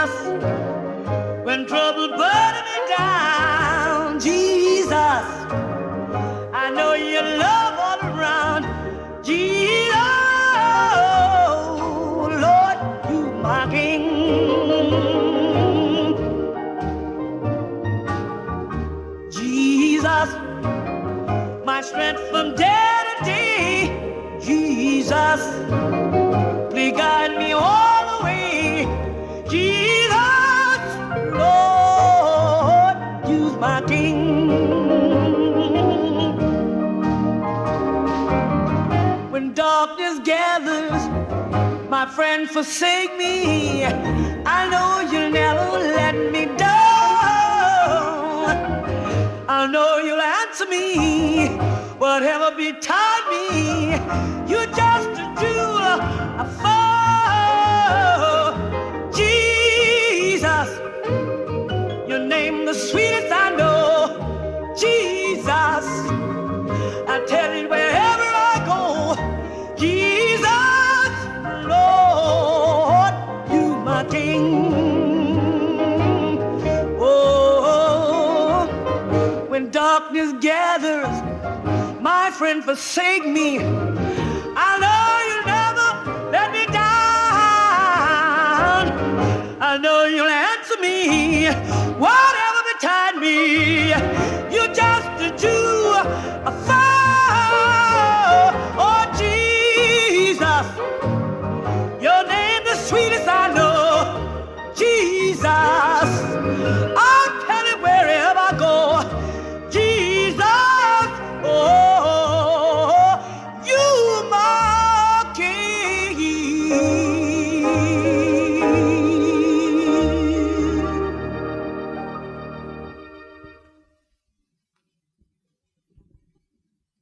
Jesus, when trouble burdened me down, Jesus, I know your love all around, Jesus, Lord, you my King. Jesus, my strength from day to day, Jesus, please guide me all the way, Jesus, Lord, you's my King. When darkness gathers, my friend forsake me, I know you'll never let me down. I know you'll answer me, whatever betide me, you just do a fall. Jesus, your name the sweetest I know. Jesus, I tell you wherever I go, Jesus, Lord, you my King. Oh, when darkness gathers, my friend forsake me, I know you'll never let me down. I know you'll answer me, whatever betide me, you just do a fall. Oh Jesus, your name the sweetest I know, Jesus.